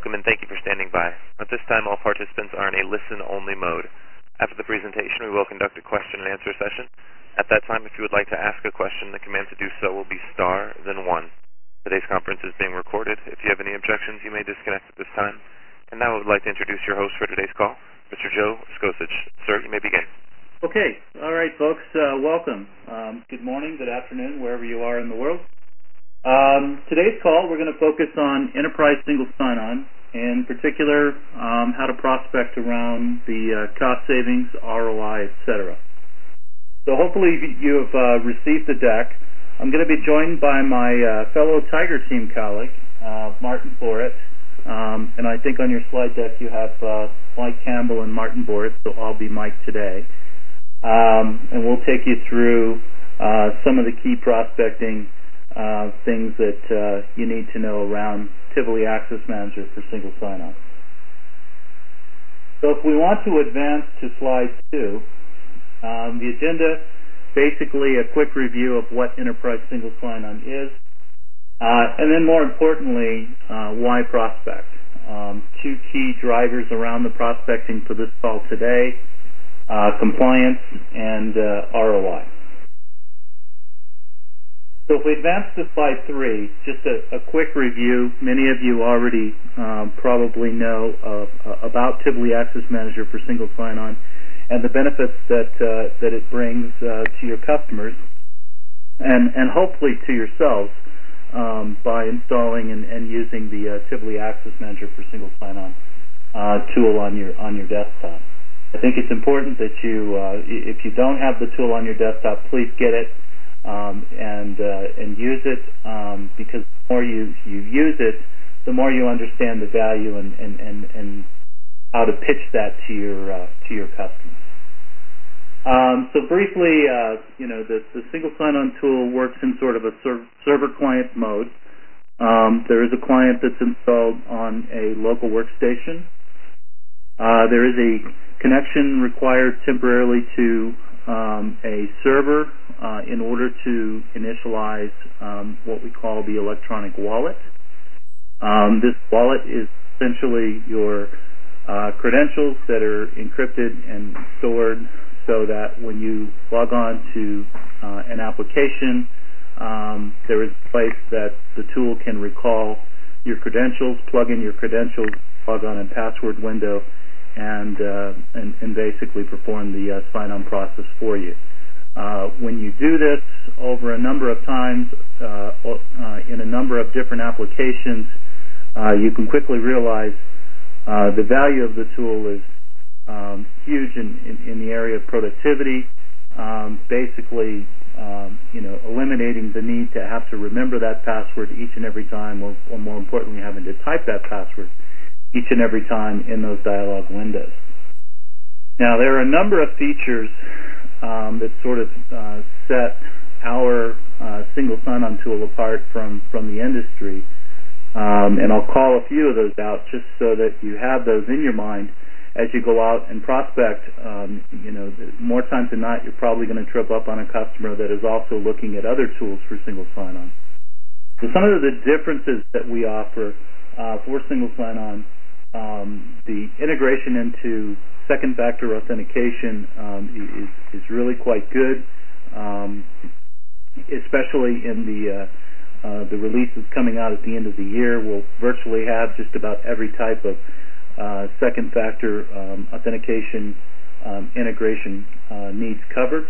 Welcome and thank you for standing by. At this time, all participants are in a listen-only mode. After the presentation, we will conduct a question-and-answer session. At that time, if you would like to ask a question, the command to do so will be star, then 1. Today's conference is being recorded. If you have any objections, you may disconnect at this time. And now I would like to introduce your host for today's call, Mr. Joe Skosich. Sir, you may begin. Okay. All right, folks. Welcome. Good morning, good afternoon, wherever you are in the world. Today's call, we're going to focus on enterprise single sign-on, in particular, how to prospect around the cost savings, ROI, etc. So hopefully you have received the deck. I'm going to be joined by my fellow Tiger Team colleague, Martin Borit. And I think on your slide deck you have Mike Campbell and Martin Borit, so I'll be Mike today. And we'll take you through some of the key prospecting things that you need to know around Tivoli Access Manager for single sign-on. So if we want to advance to slide 2, the agenda, basically a quick review of what enterprise single sign-on is, and then more importantly, why prospect. Two key drivers around the prospecting for this call today, compliance and ROI. So if we advance to slide 3, just a quick review. Many of you already probably know about Tivoli Access Manager for single sign-on and the benefits that it brings to your customers and hopefully to yourselves by installing and using the Tivoli Access Manager for single sign-on tool on your desktop. I think it's important that you, if you don't have the tool on your desktop, please get it. And use it because the more you use it, the more you understand the value and how to pitch that to your customers. So briefly, the single sign-on tool works in sort of a server-client mode. There is a client that's installed on a local workstation. There is a connection required temporarily to a server in order to initialize what we call the electronic wallet. This wallet is essentially your credentials that are encrypted and stored so that when you log on to an application, there is a place that the tool can recall your credentials, plug in your credentials, log on and password window, and basically perform the sign-on process for you. When you do this over a number of times in a number of different applications, you can quickly realize the value of the tool is huge in the area of productivity. Basically, eliminating the need to have to remember that password each and every time, or more importantly, having to type that password each and every time in those dialog windows. Now, there are a number of features that sort of set our single sign-on tool apart from the industry, and I'll call a few of those out just so that you have those in your mind as you go out and prospect. More times than not, you're probably going to trip up on a customer that is also looking at other tools for single sign-on. So some of the differences that we offer for single sign-on, the integration into second factor authentication is really quite good, especially in the releases coming out at the end of the year. We'll virtually have just about every type of second factor authentication integration needs covered.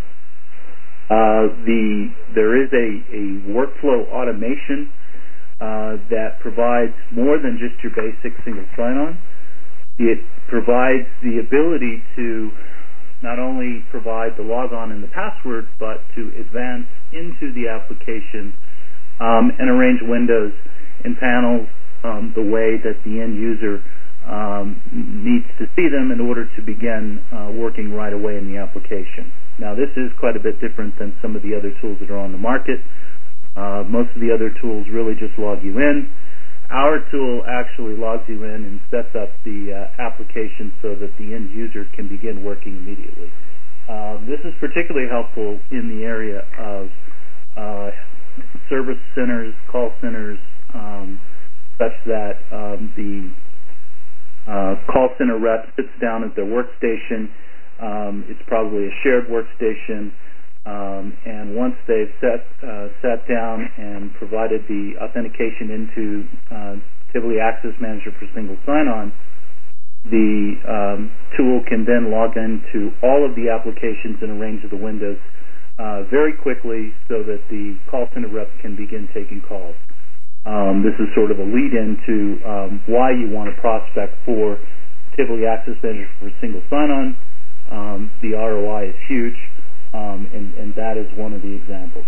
There is a workflow automation that provides more than just your basic single sign-on. It provides the ability to not only provide the logon and the password, but to advance into the application and arrange windows and panels the way that the end user needs to see them in order to begin working right away in the application. Now, this is quite a bit different than some of the other tools that are on the market. Most of the other tools really just log you in. Our tool actually logs you in and sets up the application so that the end user can begin working immediately. This is particularly helpful in the area of service centers, call centers, such that the call center rep sits down at their workstation. It's probably a shared workstation, and once they've sat down and provided the authentication into Tivoli Access Manager for single sign-on, the tool can then log into all of the applications in a range of the windows very quickly so that the call center rep can begin taking calls. This is sort of a lead-in to why you want to prospect for Tivoli Access Manager for single sign-on. The ROI is huge, and that is one of the examples.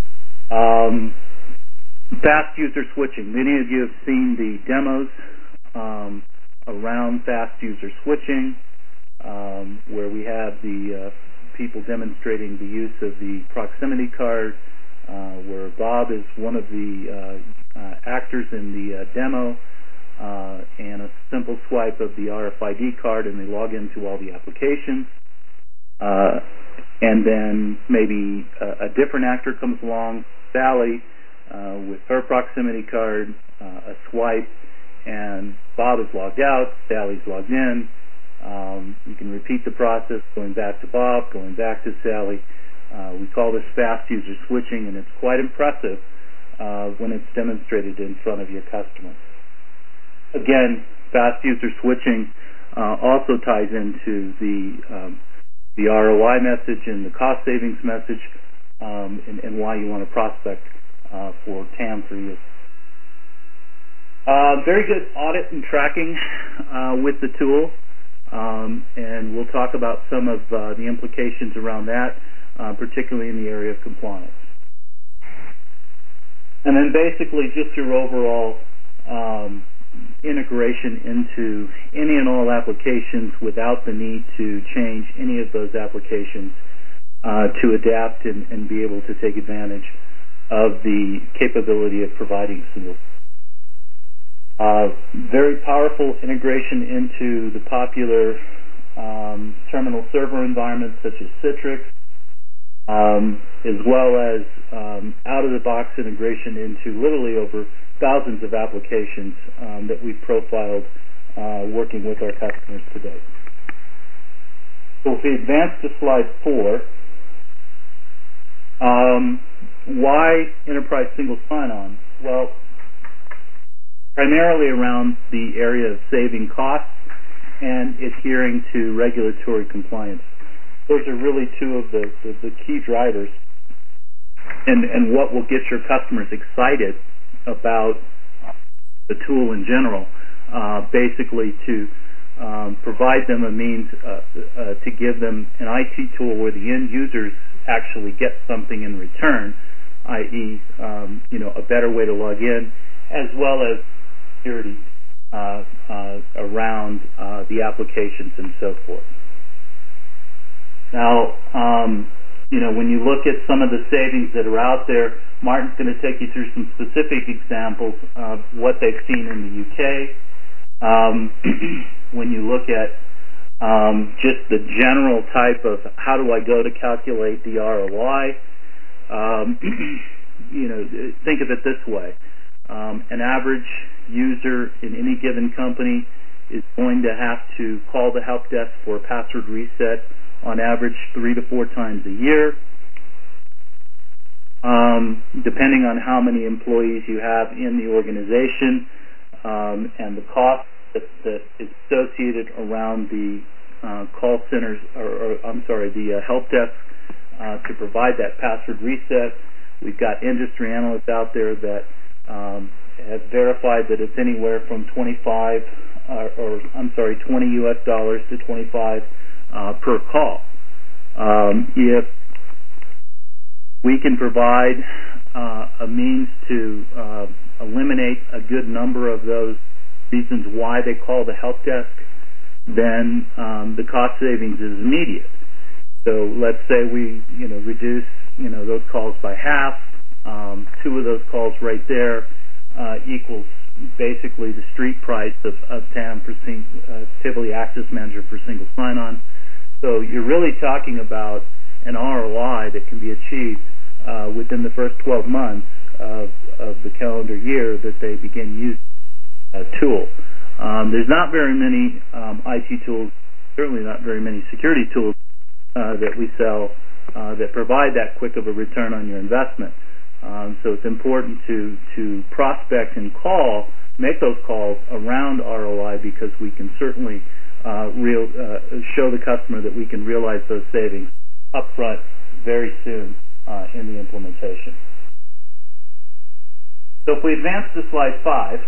Fast user switching. Many of you have seen the demos around fast user switching, where we have the people demonstrating the use of the proximity card, where Bob is one of the actors in the demo, and a simple swipe of the RFID card and they log into all the applications. And then maybe a different actor comes along, Sally, with her proximity card, a swipe, and Bob is logged out, Sally's logged in. You can repeat the process, going back to Bob, going back to Sally. We call this fast user switching, and it's quite impressive when it's demonstrated in front of your customer. Again, fast user switching also ties into the ROI message and the cost savings message, and why you want to prospect for TAM for you. Very good audit and tracking with the tool, and we'll talk about some of the implications around that, particularly in the area of compliance. And then basically just your overall integration into any and all applications without the need to change any of those applications to adapt and be able to take advantage of the capability of providing single. Very powerful integration into the popular terminal server environments such as Citrix, as well as out-of-the-box integration into literally over thousands of applications that we've profiled working with our customers today. So if we advance to slide 4, why enterprise single sign-on? Well, primarily around the area of saving costs and adhering to regulatory compliance. Those are really two of the key drivers, and what will get your customers excited about the tool in general, basically to provide them a means to give them an IT tool where the end users actually get something in return, i.e., a better way to log in, as well as security around the applications and so forth. Now, when you look at some of the savings that are out there, Martin's going to take you through some specific examples of what they've seen in the UK. When you look at just the general type of how do I go to calculate the ROI, think of it this way. An average user in any given company is going to have to call the help desk for a password reset on average 3 to 4 times a year. Depending on how many employees you have in the organization, and the cost that is associated around the call centers, the help desk to provide that password reset. We've got industry analysts out there that have verified that it's anywhere from $20 US to 25 per call. If we can provide a means to eliminate a good number of those reasons why they call the help desk, then the cost savings is immediate. So let's say we reduce those calls by half. 2 of those calls right there equals basically the street price of TAM for Tivoli Access Manager for single sign-on. So you're really talking about an ROI that can be achieved within the first 12 months of the calendar year that they begin using. tool. There's not very many IT tools, certainly not very many security tools that we sell that provide that quick of a return on your investment. So it's important to prospect and make those calls around ROI, because we can certainly show the customer that we can realize those savings upfront very soon in the implementation. So if we advance to slide 5,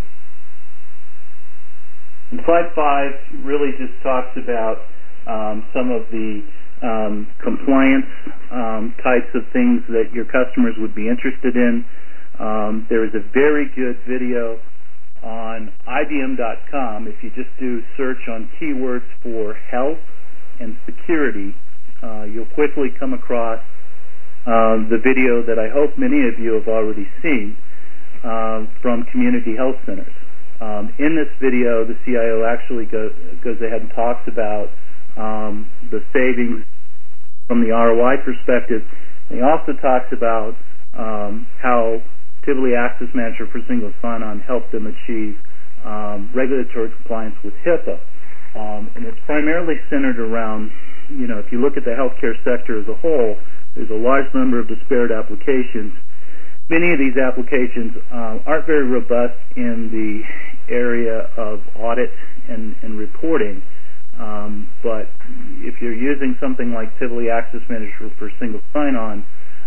and slide 5 really just talks about some of the compliance types of things that your customers would be interested in. There is a very good video on IBM.com. If you just do search on keywords for health and security, you'll quickly come across the video that I hope many of you have already seen from community health centers. In this video, the CIO actually goes ahead and talks about the savings from the ROI perspective. And he also talks about how Tivoli Access Manager for Single Sign-On helped them achieve regulatory compliance with HIPAA. And it's primarily centered around, if you look at the healthcare sector as a whole, there's a large number of disparate applications. Many of these applications aren't very robust in the area of audit and reporting, but if you're using something like Tivoli Access Manager for Single Sign-On,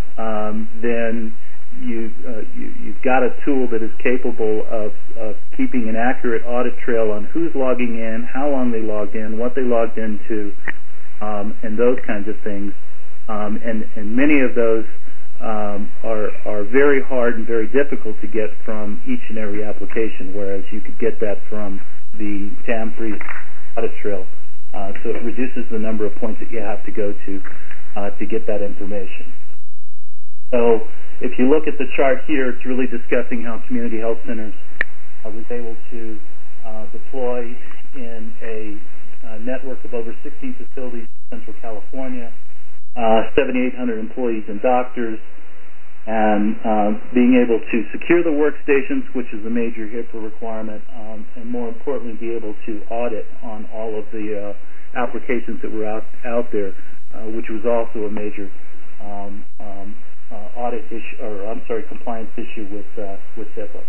then you've got a tool that is capable of keeping an accurate audit trail on who's logging in, how long they logged in, what they logged into, and those kinds of things. And many of those are very hard and very difficult to get from each and every application, whereas you could get that from the TAM-free audit trail. So it reduces the number of points that you have to go to get that information. So if you look at the chart here, it's really discussing how Community Health Centers was able to deploy in a network of over 16 facilities in Central California, 7,800 employees and doctors, and being able to secure the workstations, which is a major HIPAA requirement, and more importantly, be able to audit on all of the applications that were out there, which was also a major audit issue, compliance issue with HIPAA.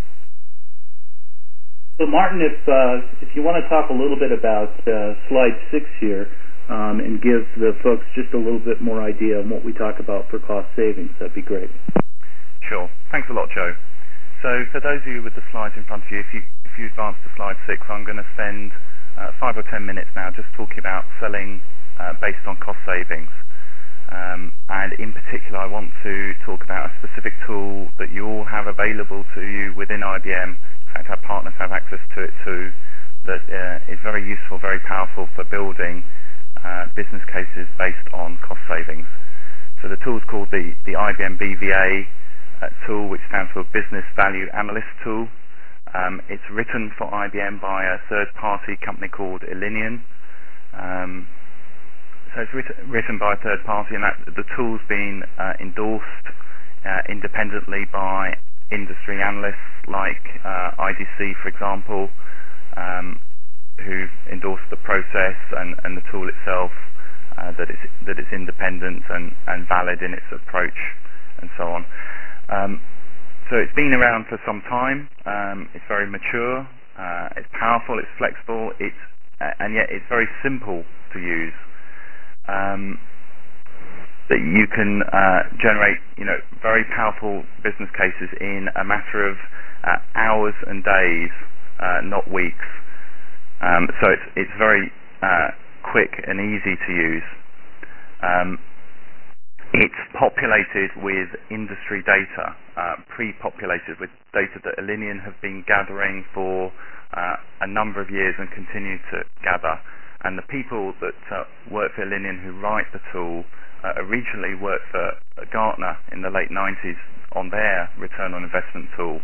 So, Martin, if you want to talk a little bit about slide 6 here, and give the folks just a little bit more idea on what we talk about for cost savings, that'd be great. Sure. Thanks a lot, Joe. So for those of you with the slides in front of you, if you advance to slide 6, I'm going to spend 5 or 10 minutes now just talking about selling based on cost savings. And in particular, I want to talk about a specific tool that you all have available to you within IBM. In fact, our partners have access to it too, that is very useful, very powerful for building business cases based on cost savings. So the tool is called the IBM BVA tool, which stands for Business Value Analyst Tool. It's written for IBM by a third-party company called Elinion. So it's written by a third party, and the tool's been endorsed independently by industry analysts like IDC, for example, who've endorsed the process and the tool itself, that it's independent and valid in its approach, and so on. So it's been around for some time. It's very mature. It's powerful. It's flexible. And yet it's very simple to use. That you can generate, very powerful business cases in a matter of hours and days, not weeks. So it's very quick and easy to use. It's populated with industry data, pre-populated with data that Elinion have been gathering for a number of years and continue to gather. And the people that work for Elinion who write the tool originally worked for Gartner in the late 90s on their return on investment tool.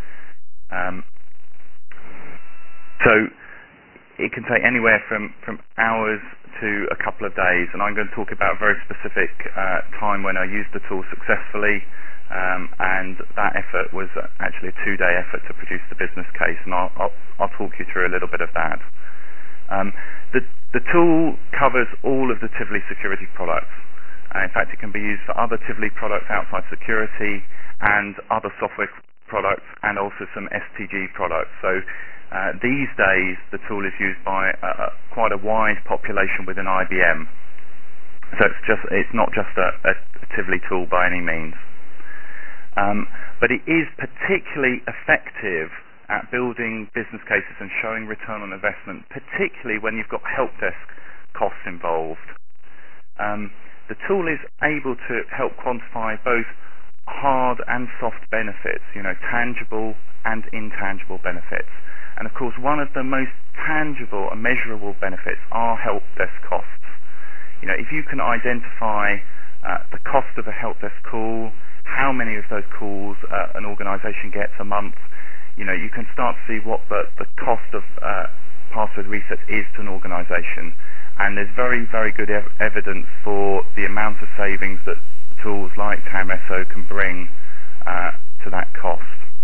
So it can take anywhere from hours to a couple of days, and I'm going to talk about a very specific time when I used the tool successfully and that effort was actually a 2-day effort to produce the business case, and I'll talk you through a little bit of that. The tool covers all of the Tivoli security products. In fact, it can be used for other Tivoli products outside security and other software products, and also some STG products. So these days, the tool is used by quite a wide population within IBM. So it's not just a Tivoli tool by any means. But it is particularly effective at building business cases and showing return on investment, particularly when you've got help desk costs involved. The tool is able to help quantify both hard and soft benefits, tangible and intangible benefits. And of course, one of the most tangible and measurable benefits are help desk costs. If you can identify the cost of a help desk call, how many of those calls an organisation gets a month, you can start to see what the cost of password reset is to an organisation. And there's very, very good evidence for the amount of savings that tools like TAMSO can bring to that cost.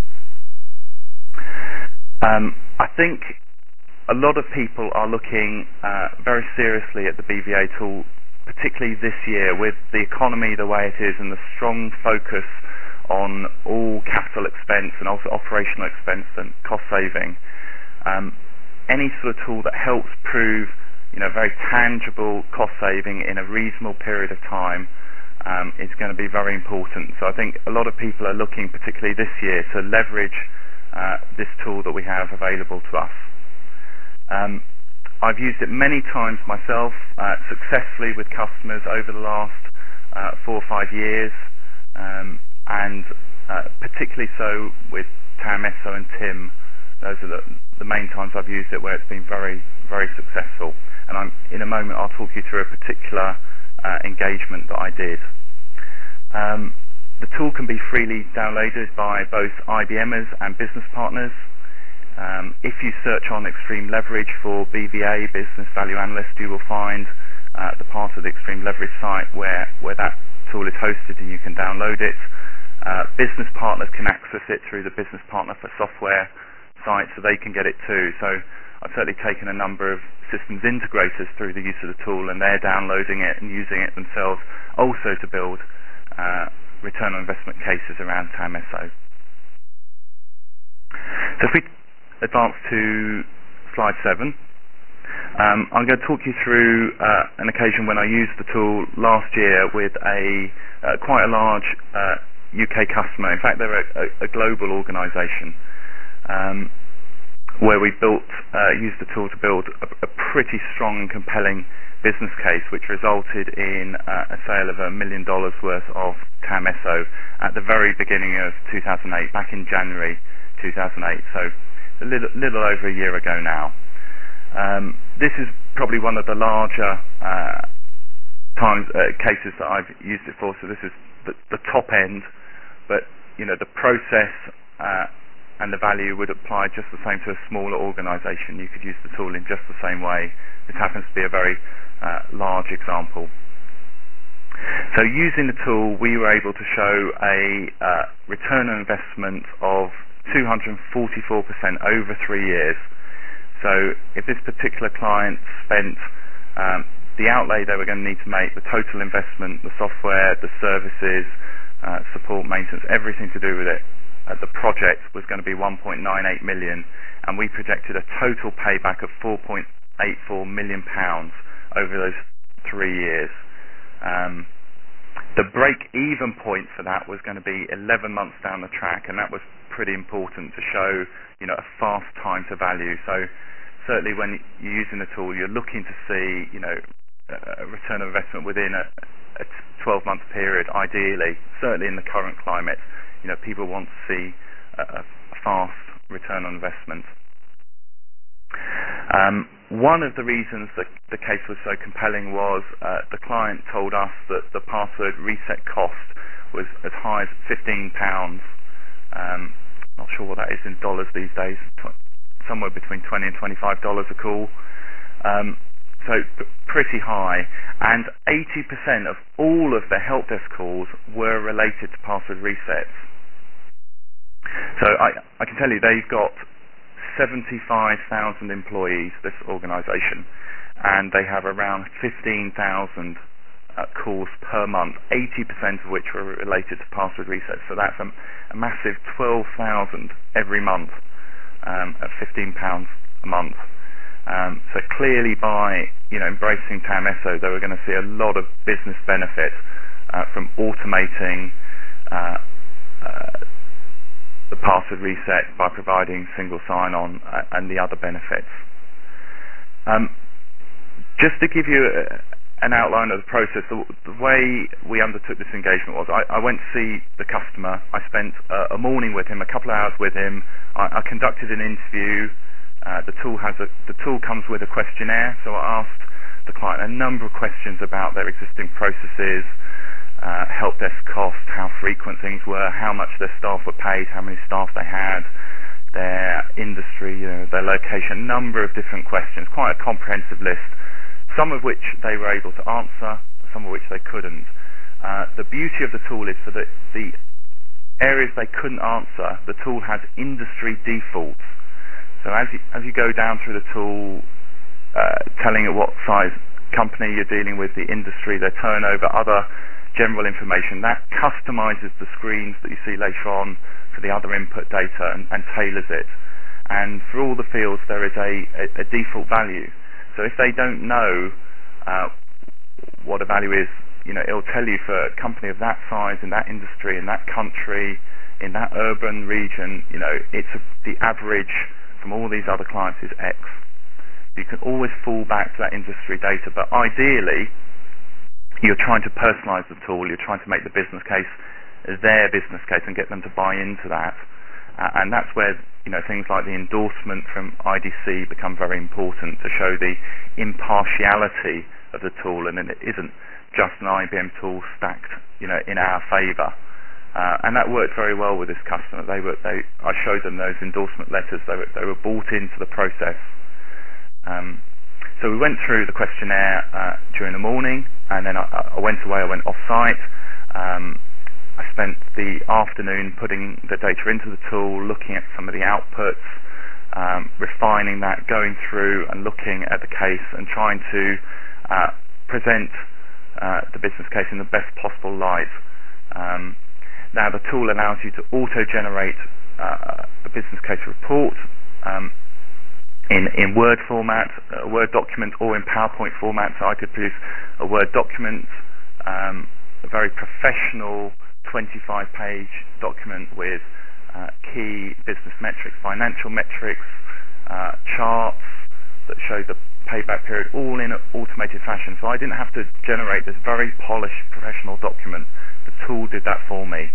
I think a lot of people are looking very seriously at the BVA tool, particularly this year with the economy the way it is and the strong focus on all capital expense and also operational expense and cost saving. Any sort of tool that helps prove very tangible cost saving in a reasonable period of time is going to be very important. So I think a lot of people are looking, particularly this year, to leverage this tool that we have available to us. I've used it many times myself, successfully with customers over the last 4 or 5 years, and particularly so with TAMSO and TIM. Those are the main times I've used it where it's been very, very successful. And in a moment I'll talk you through a particular engagement that I did. The tool can be freely downloaded by both IBMers and business partners. If you search on Extreme Leverage for BVA, Business Value Analyst, you will find the part of the Extreme Leverage site where that tool is hosted and you can download it. Business partners can access it through the Business Partner for Software site, so they can get it too. So I've certainly taken a number of systems integrators through the use of the tool, and they're downloading it and using it themselves also to build return on investment cases around TAMSO. So if we advance to slide 7, I'm going to talk you through an occasion when I used the tool last year with quite a large UK customer. In fact, they're a global organisation, where we used the tool to build a pretty strong and compelling business case, which resulted in a sale of $1 million worth of TAMSO at the very beginning of 2008, back in January 2008, so a little over a year ago now. This is probably one of the larger cases that I've used it for, so this is the top end, but the process and the value would apply just the same to a smaller organisation. You could use the tool in just the same way. This happens to be a very large example. So using the tool, we were able to show a return on investment of 244% over 3 years. So if this particular client spent the outlay they were going to need to make, the total investment, the software, the services, support, maintenance, everything to do with it, the project was going to be 1.98 million, and we projected a total payback of £4.84 million over those 3 years. The break-even point for that was going to be 11 months down the track, and that was pretty important to show, a fast time to value. So certainly when you're using the tool, you're looking to see, a return on investment within a 12-month period, ideally. Certainly in the current climate, people want to see a fast return on investment. One of the reasons that the case was so compelling was the client told us that the password reset cost was as high as £15. Not sure what that is in dollars these days, somewhere between $20 and $25 a call. so pretty high, and 80% of all of the help desk calls were related to password resets. So I can tell you they've got 75,000 employees, this organisation, and they have around 15,000 calls per month, 80% of which were related to password resets. So that's a massive 12,000 every month at £15 a month. So clearly by embracing TAM-ESO, they were going to see a lot of business benefit from automating the password reset by providing single sign-on and the other benefits. Just to give you an outline of the process, the way we undertook this engagement was I went to see the customer. I spent a morning with him, a couple of hours with him. I conducted an interview. The tool comes with a questionnaire, so I asked the client a number of questions about their existing processes, help desk cost, how frequent things were, how much their staff were paid, how many staff they had, their industry, their location, a number of different questions, quite a comprehensive list, some of which they were able to answer, some of which they couldn't. The beauty of the tool is for the areas they couldn't answer, the tool has industry defaults. So as you go down through the tool, telling it what size company you're dealing with, the industry, their turnover, other general information, that customizes the screens that you see later on for the other input data and tailors it. And for all the fields, there is a default value. So if they don't know what a value is, it'll tell you for a company of that size, in that industry, in that country, in that urban region, the average from all these other clients is X. You can always fall back to that industry data, but ideally, you're trying to personalize the tool, you're trying to make the business case their business case and get them to buy into that. And that's where things like the endorsement from IDC become very important to show the impartiality of the tool, and it isn't just an IBM tool stacked in our favor. And that worked very well with this customer. I showed them those endorsement letters. They were bought into the process. So we went through the questionnaire during the morning, and then I went away. I went off-site. I spent the afternoon putting the data into the tool, looking at some of the outputs, refining that, going through and looking at the case and trying to present the business case in the best possible light. Now the tool allows you to auto-generate a business case report in Word format, a Word document, or in PowerPoint format. So I could produce a Word document, a very professional 25-page document with key business metrics, financial metrics, charts that show the payback period, all in an automated fashion. So I didn't have to generate this very polished professional document. The tool did that for me.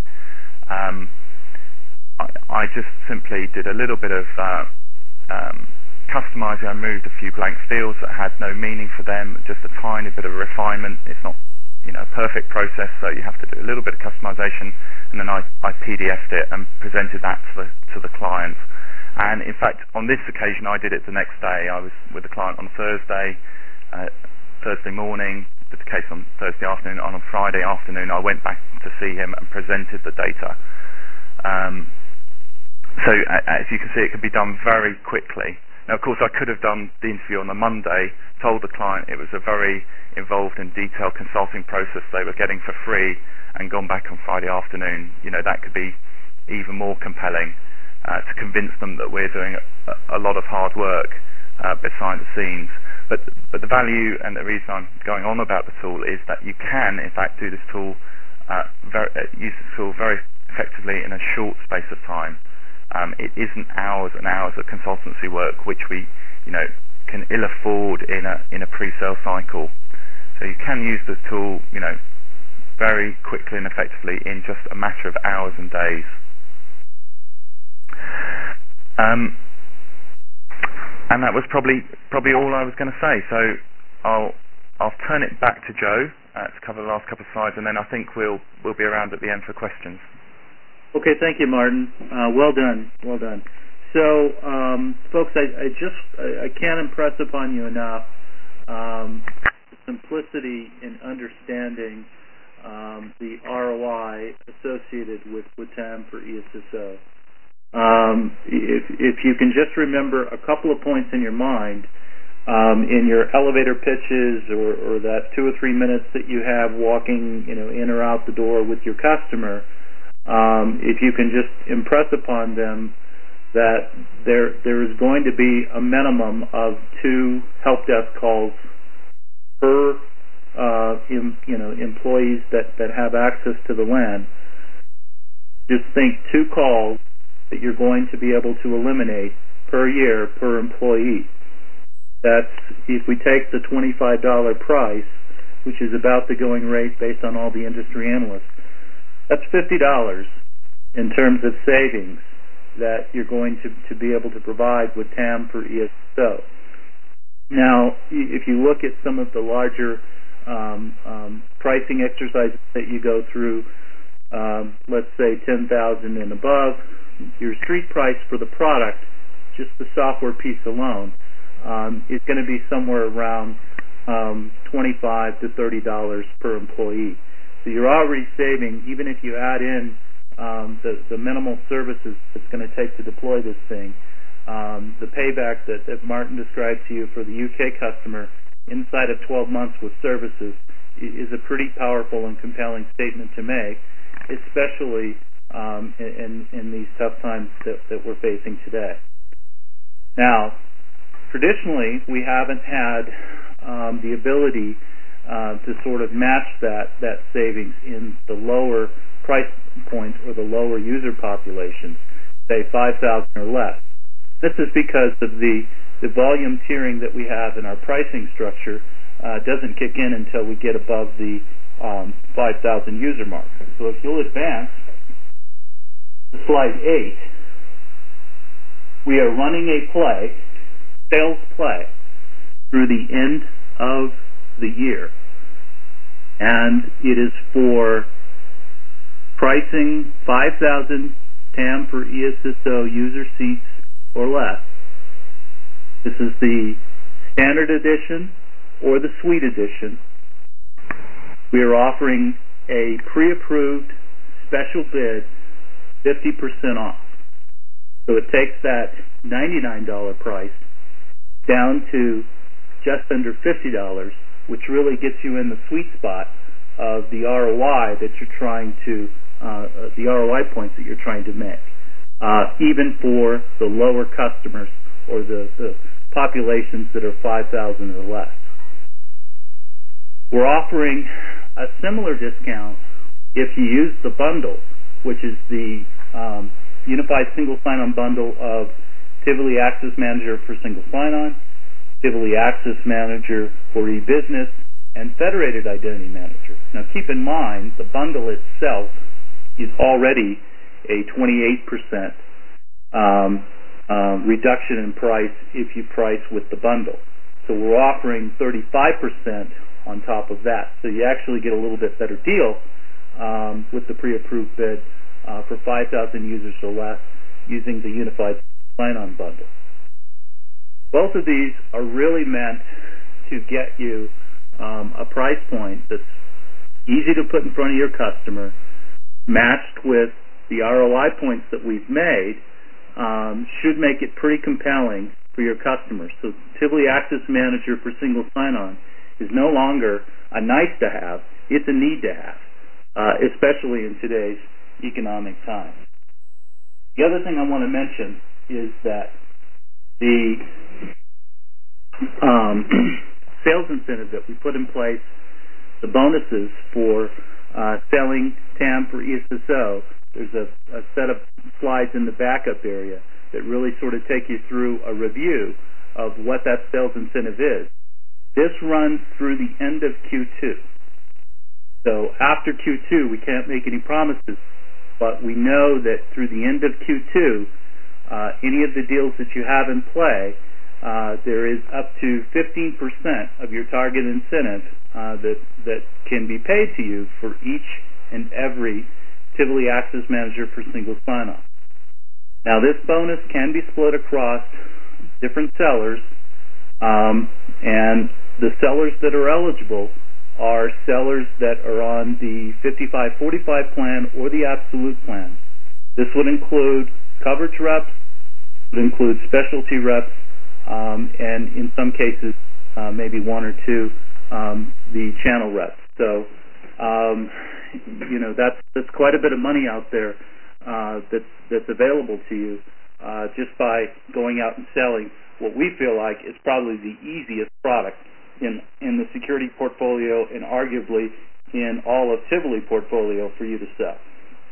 I just simply did a little bit of customizing. I moved a few blank fields that had no meaning for them, just a tiny bit of refinement. It's not a perfect process, so you have to do a little bit of customization, and then I PDF'd it and presented that to the client. And in fact, on this occasion, I did it the next day. I was with the client on Thursday morning, did the case on Thursday afternoon. On Friday afternoon, I went back to see him and presented the data. So as you can see, it can be done very quickly. Now, of course, I could have done the interview on the Monday, told the client it was a very involved and detailed consulting process they were getting for free, and gone back on Friday afternoon. That could be even more compelling to convince them that we're doing a lot of hard work behind the scenes. But the value and the reason I'm going on about the tool is that you can, in fact, do this tool, use this tool very effectively in a short space of time. It isn't hours and hours of consultancy work, which we, can ill afford in a pre-sale cycle. So you can use the tool, very quickly and effectively in just a matter of hours and days. And that was probably all I was going to say. So I'll turn it back to Joe to cover the last couple of slides, and then I think we'll be around at the end for questions. Okay, thank you, Martin. Well done. So, folks, I can't impress upon you enough simplicity in understanding the ROI associated with TAM for ESSO. If you can just remember a couple of points in your mind, in your elevator pitches or that 2 or 3 minutes that you have walking, in or out the door with your customer, if you can just impress upon them that there is going to be a minimum of 2 help desk calls per employees that have access to the LAN. Just think 2 calls that you're going to be able to eliminate per year per employee. That's, if we take the $25 price, which is about the going rate based on all the industry analysts, that's $50 in terms of savings that you're going to be able to provide with TAM for ESSO. Now, if you look at some of the larger pricing exercises that you go through, let's say 10,000 and above, your street price for the product, just the software piece alone, is going to be somewhere around $25 to $30 per employee. So you're already saving, even if you add in the minimal services it's going to take to deploy this thing. The payback that Martin described to you for the UK customer inside of 12 months with services is a pretty powerful and compelling statement to make, especially in these tough times that we're facing today. Now, traditionally, we haven't had the ability to sort of match that savings in the lower price point or the lower user populations, say 5,000 or less. This is because of the volume tiering that we have in our pricing structure doesn't kick in until we get above the 5,000 user mark. So if you'll advance to slide 8, we are running a sales play through the end of the year, and it is for pricing 5,000 TAM for ESSO user seats or less. This is the standard edition or the suite edition. We are offering a pre-approved special bid 50% off. So it takes that $99 price down to just under $50, which really gets you in the sweet spot of the ROI that you're trying to, the ROI points that you're trying to make, even for the lower customers or the populations that are 5,000 or less. We're offering a similar discount if you use the bundle, which is the unified single sign-on bundle of Tivoli Access Manager for single sign-on, Tivoli Access Manager for e-business, and Federated Identity Manager. Now keep in mind, the bundle itself is already a 28% reduction in price if you price with the bundle. So we're offering 35% on top of that. So you actually get a little bit better deal with the pre-approved bid for 5,000 users or less using the unified sign-on bundle. Both of these are really meant to get you a price point that's easy to put in front of your customer, matched with the ROI points that we've made, should make it pretty compelling for your customers. So Tivoli Access Manager for single sign-on is no longer a nice-to-have, it's a need-to-have, especially in today's economic times. The other thing I want to mention is that the sales incentive that we put in place, the bonuses for selling TAM for ESSO, there's a set of slides in the backup area that really sort of take you through a review of what that sales incentive is. This runs through the end of Q2. So after Q2, we can't make any promises, but we know that through the end of Q2, any of the deals that you have in play, there is up to 15% of your target incentive that can be paid to you for each and every Tivoli Access Manager for single sign-on. Now this bonus can be split across different sellers, and the sellers that are eligible are sellers that are on the 55-45 plan or the absolute plan. This would include coverage reps, would include specialty reps, and in some cases, maybe one or two, the channel reps. So, that's quite a bit of money out there that's available to you just by going out and selling what we feel like is probably the easiest product in the security portfolio and arguably in all of Tivoli portfolio for you to sell.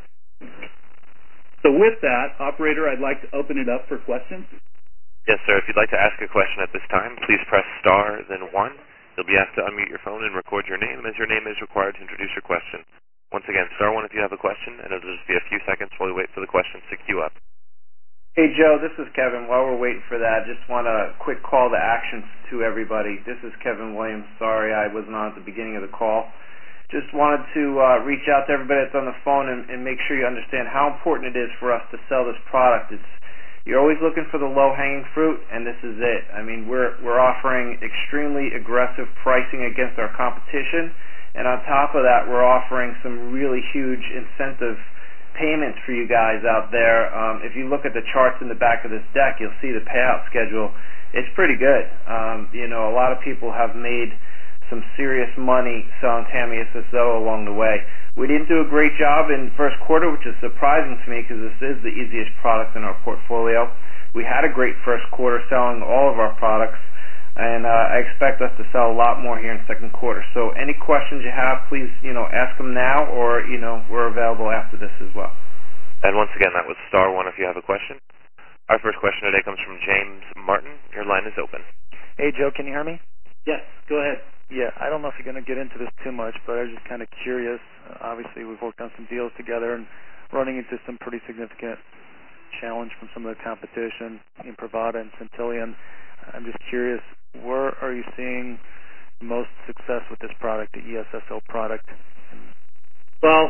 So with that, operator, I'd like to open it up for questions. Yes, sir. If you'd like to ask a question at this time, please press star, then 1. You'll be asked to unmute your phone and record your name as your name is required to introduce your question. Once again, star 1 if you have a question, and it'll just be a few seconds while we wait for the questions to queue up. Hey, Joe, this is Kevin. While we're waiting for that, just want a quick call to action to everybody. This is Kevin Williams. Sorry I wasn't on at the beginning of the call. Just wanted to reach out to everybody that's on the phone and make sure you understand how important it is for us to sell this product. You're always looking for the low-hanging fruit, and this is it. I mean, we're offering extremely aggressive pricing against our competition, and on top of that, we're offering some really huge incentive payments for you guys out there. If you look at the charts in the back of this deck, you'll see the payout schedule. It's pretty good. A lot of people have made some serious money selling Tamiya SSO along the way. We didn't do a great job in first quarter, which is surprising to me because this is the easiest product in our portfolio. We had a great first quarter selling all of our products, and I expect us to sell a lot more here in second quarter. So any questions you have, please, ask them now, or, we're available after this as well. And once again, that was star 1 if you have a question. Our first question today comes from James Martin. Your line is open. Hey, Joe, can you hear me? Yes, go ahead. Yeah, I don't know if you're going to get into this too much, but I was just kind of curious. Obviously, we've worked on some deals together and running into some pretty significant challenge from some of the competition in Pravada and Centillion. I'm just curious, where are you seeing the most success with this product, the ESSO product? Well,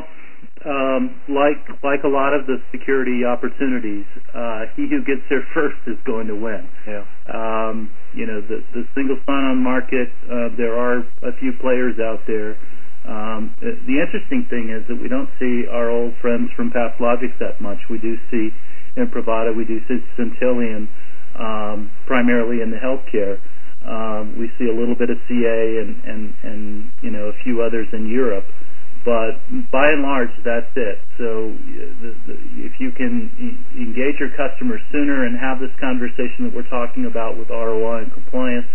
like a lot of the security opportunities, he who gets there first is going to win. Yeah. The single sign-on market, there are a few players out there. The interesting thing is that we don't see our old friends from PathLogic that much. We do see in Pravada, we do see Centillion, primarily in the healthcare. We see a little bit of CA and a few others in Europe. But by and large, that's it. So if you can engage your customers sooner and have this conversation that we're talking about with ROI and compliance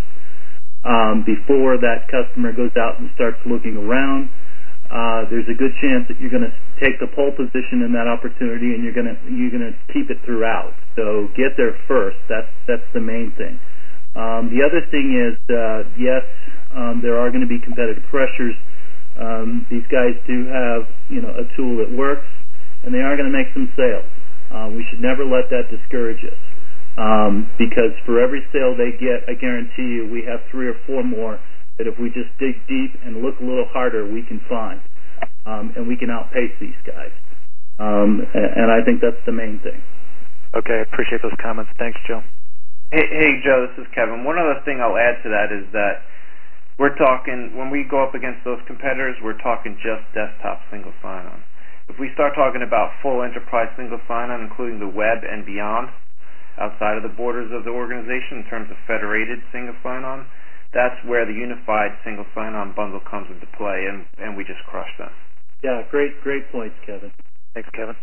before that customer goes out and starts looking around, there's a good chance that you're going to take the pole position in that opportunity, and you're going to keep it throughout. So get there first. That's the main thing. The other thing is, yes, there are going to be competitive pressures. These guys do have, a tool that works, and they are going to make some sales. We should never let that discourage us, because for every sale they get, I guarantee you, we have 3 or 4 more that if we just dig deep and look a little harder, we can find, and we can outpace these guys. And I think that's the main thing. Okay, I appreciate those comments. Thanks, Joe. Hey, Joe, this is Kevin. One other thing I'll add to that is that we're talking, when we go up against those competitors, we're talking just desktop single sign-on. If we start talking about full enterprise single sign-on, including the web and beyond, outside of the borders of the organization in terms of federated single sign-on, that's where the unified single sign-on bundle comes into play, and we just crush them. Yeah, great points, Kevin. Thanks, Kevin.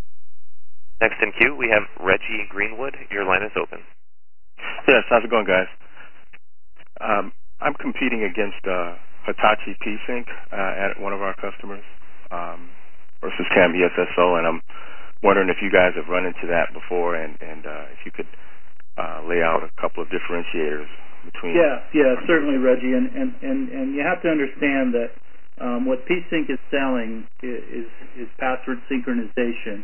Next in queue, we have Reggie Greenwood. Your line is open. Yes, how's it going, guys? I'm competing against Hitachi P-Sync at one of our customers versus Tamiya SSO, and I'm wondering if you guys have run into that before, and if you could lay out a couple of differentiators between. Yeah, certainly, Reggie, and you have to understand that what P-Sync is selling is password synchronization.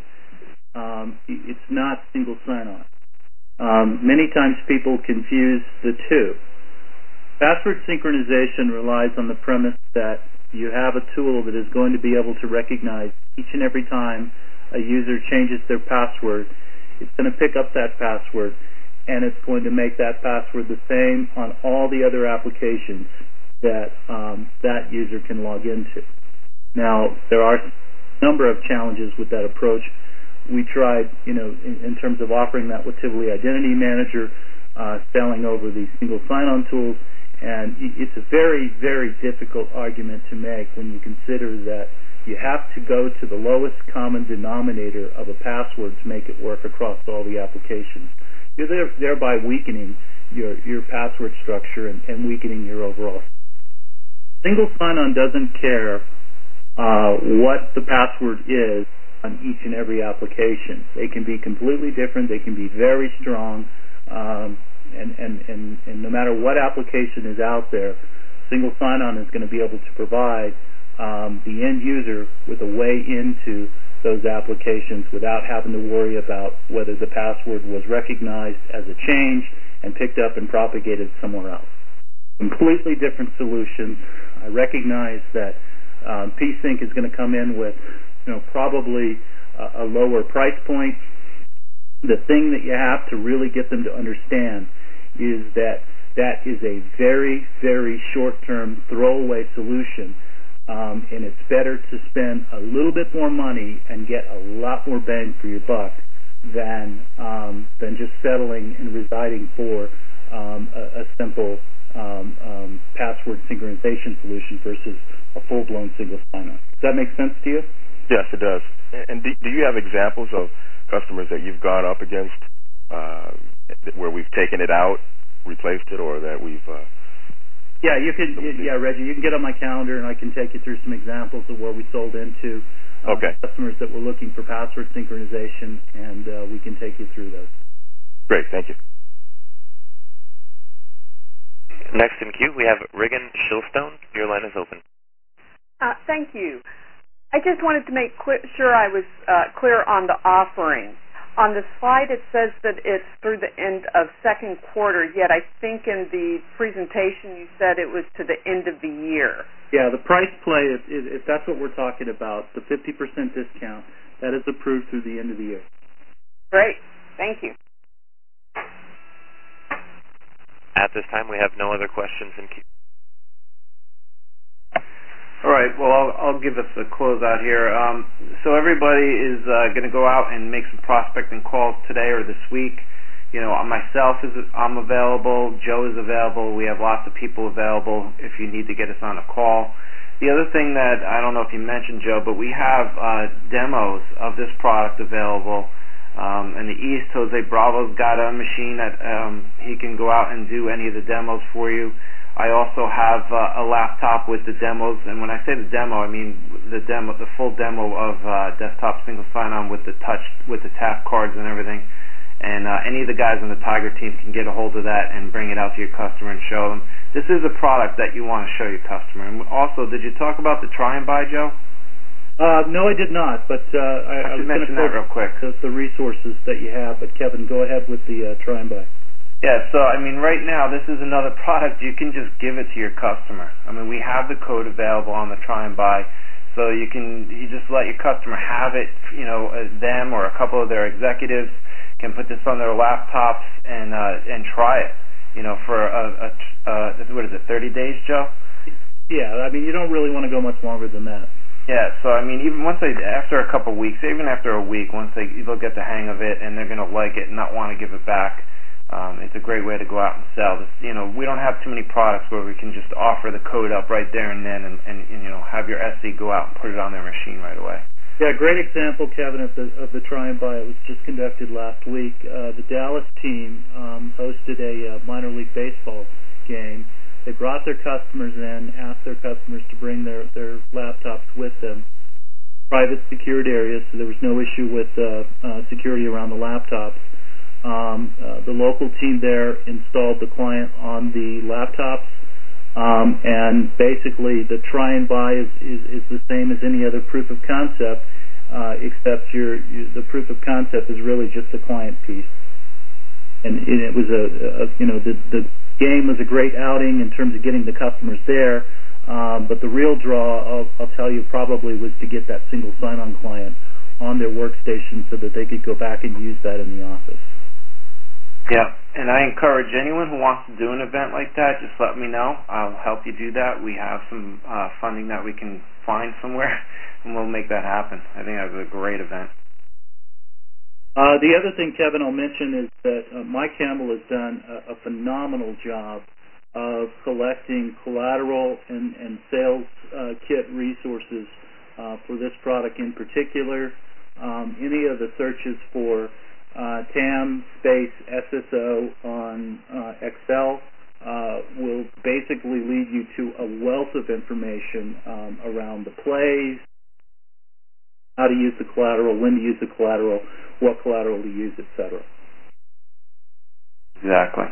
It's not single sign-on. Many times people confuse the two. Password synchronization relies on the premise that you have a tool that is going to be able to recognize each and every time a user changes their password. It's going to pick up that password, and it's going to make that password the same on all the other applications that that user can log into. Now, there are a number of challenges with that approach. We tried, in terms of offering that with Tivoli Identity Manager, selling over the single sign-on tools, and it's a very, very difficult argument to make when you consider that you have to go to the lowest common denominator of a password to make it work across all the applications. You're thereby weakening your password structure and weakening your overall. Single sign-on doesn't care what the password is on each and every application. They can be completely different. They can be very strong. And no matter what application is out there, single sign-on is going to be able to provide the end user with a way into those applications without having to worry about whether the password was recognized as a change and picked up and propagated somewhere else. Completely different solutions. I recognize that PSync is going to come in with probably a lower price point. The thing that you have to really get them to understand is that is a very, very short-term throwaway solution, and it's better to spend a little bit more money and get a lot more bang for your buck than just settling and residing for a simple password synchronization solution versus a full-blown single sign-on. Does that make sense to you? Yes, it does. And do you have examples of customers that you've gone up against where we've taken it out, replaced it, or that we've... Yeah, you can. Yeah, Reggie, you can get on my calendar, and I can take you through some examples of where we sold into customers that were looking for password synchronization, and we can take you through those. Great, thank you. Next in queue, we have Regan Shillstone. Your line is open. Thank you. I just wanted to make sure I was clear on the offering. On the slide, it says that it's through the end of second quarter, yet I think in the presentation you said it was to the end of the year. Yeah, the price play, if that's what we're talking about, the 50% discount, that is approved through the end of the year. Great. Thank you. At this time, we have no other questions in queue. All right, well, I'll give us a closeout here. So everybody is going to go out and make some prospecting calls today or this week. Myself, I'm available. Joe is available. We have lots of people available if you need to get us on a call. The other thing that, I don't know if you mentioned, Joe, but we have demos of this product available. In the East, Jose Bravo's got a machine that he can go out and do any of the demos for you. I also have a laptop with the demos, and when I say the demo, I mean the full demo of desktop single sign-on with the touch, with the tap cards and everything. And any of the guys on the Tiger team can get a hold of that and bring it out to your customer and show them. This is a product that you want to show your customer. And also, did you talk about the try and buy, Joe? No, I did not, but I should mention that real quick. The resources that you have, but Kevin, go ahead with the try and buy. Yeah, so right now this is another product you can just give it to your customer. We have the code available on the try and buy, so you just let your customer have it. Them or a couple of their executives can put this on their laptops and try it. For what is it, 30 days, Joe? Yeah, you don't really want to go much longer than that. Yeah, so even after a couple of weeks, even after a week, once they'll get the hang of it and they're going to like it and not want to give it back. It's a great way to go out and sell. We don't have too many products where we can just offer the code up right there and then and have your SE go out and put it on their machine right away. Yeah, great example, Kevin, of the try and buy. It was just conducted last week. The Dallas team hosted a minor league baseball game. They brought their customers in, asked their customers to bring their laptops with them. Private secured areas, so there was no issue with security around the laptops. The local team there installed the client on the laptops, and basically the try and buy is the same as any other proof of concept, except the proof of concept is really just the client piece. And it was the game was a great outing in terms of getting the customers there, but the real draw, I'll tell you, probably was to get that single sign-on client on their workstation so that they could go back and use that in the office. Yeah, and I encourage anyone who wants to do an event like that, just let me know. I'll help you do that. We have some funding that we can find somewhere, and we'll make that happen. I think that's a great event. The other thing, Kevin, I'll mention is that Mike Campbell has done a phenomenal job of collecting collateral and sales kit resources for this product in particular. Any of the searches for TAM space SSO on Excel will basically lead you to a wealth of information around the plays, how to use the collateral, when to use the collateral, what collateral to use, etc. Exactly.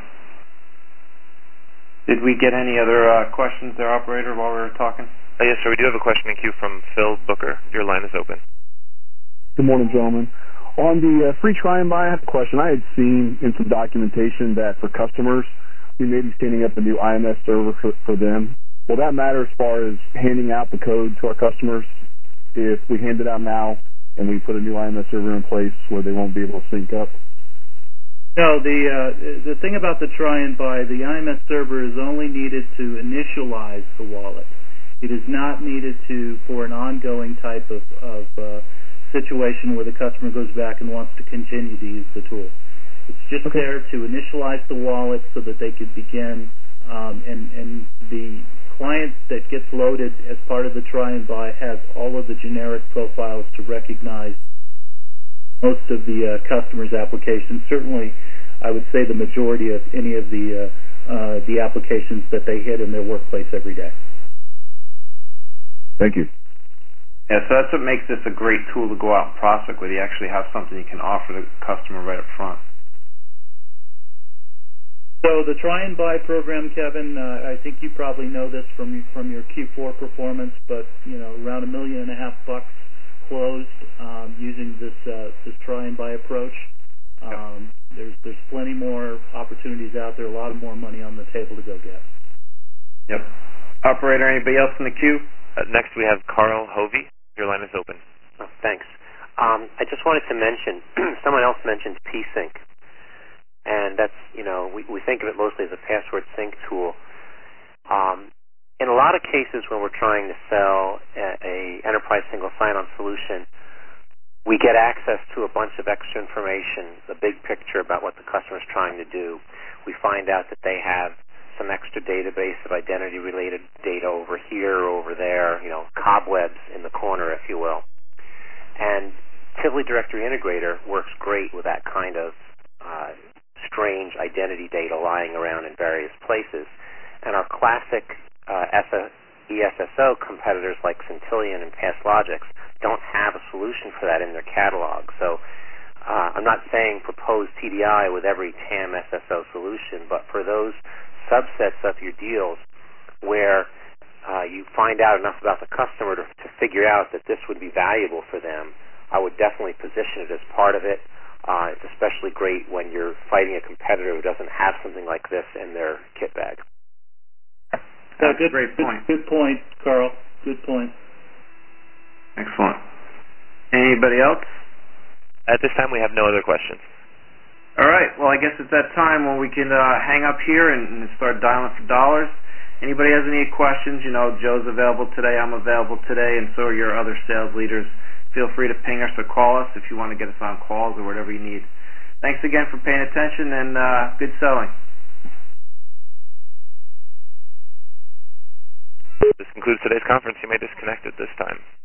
Did we get any other questions there, operator, while we were talking? Yes, sir. We do have a question in queue from Phil Booker. Your line is open. Good morning, gentlemen. On the free try and buy, I have a question. I had seen in some documentation that for customers, we may be standing up a new IMS server for them. Will that matter as far as handing out the code to our customers? If we hand it out now and we put a new IMS server in place where they won't be able to sync up? No, the thing about the try and buy, the IMS server is only needed to initialize the wallet. It is not needed for an ongoing type of situation where the customer goes back and wants to continue to use the tool. It's just there to initialize the wallet so that they could begin, and the client that gets loaded as part of the try and buy has all of the generic profiles to recognize most of the customer's applications. Certainly, I would say the majority of any of the applications that they hit in their workplace every day. Thank you. Yeah, so that's what makes this a great tool to go out and prospect with. You actually have something you can offer the customer right up front. So the try and buy program, Kevin, I think you probably know this from your Q4 performance, but around $1.5 million closed using this try and buy approach. There's plenty more opportunities out there, a lot more money on the table to go get. Yep. Operator, anybody else in the queue? Next we have Carl Hovey. Your line is open. Oh, thanks. I just wanted to mention, someone else mentioned P-Sync, and that's, we think of it mostly as a password sync tool. In a lot of cases when we're trying to sell a enterprise single sign-on solution, we get access to a bunch of extra information, the big picture about what the customer's trying to do. We find out that they have some extra database of identity-related data over here or over there, cobwebs in the corner, if you will. And Tivoli Directory Integrator works great with that kind of strange identity data lying around in various places. And our classic ESSO competitors like Centillion and PassLogix don't have a solution for that in their catalog. So I'm not saying propose TDI with every TAM SSO solution, but for those subsets of your deals where you find out enough about the customer to figure out that this would be valuable for them, I would definitely position it as part of it. It's especially great when you're fighting a competitor who doesn't have something like this in their kit bag. That's a great point. Good point, Carl. Good point. Excellent. Anybody else? At this time, we have no other questions. All right. Well, I guess it's that time when we can hang up here and start dialing for dollars. Anybody has any questions, Joe's available today, I'm available today, and so are your other sales leaders. Feel free to ping us or call us if you want to get us on calls or whatever you need. Thanks again for paying attention, and good selling. This concludes today's conference. You may disconnect at this time.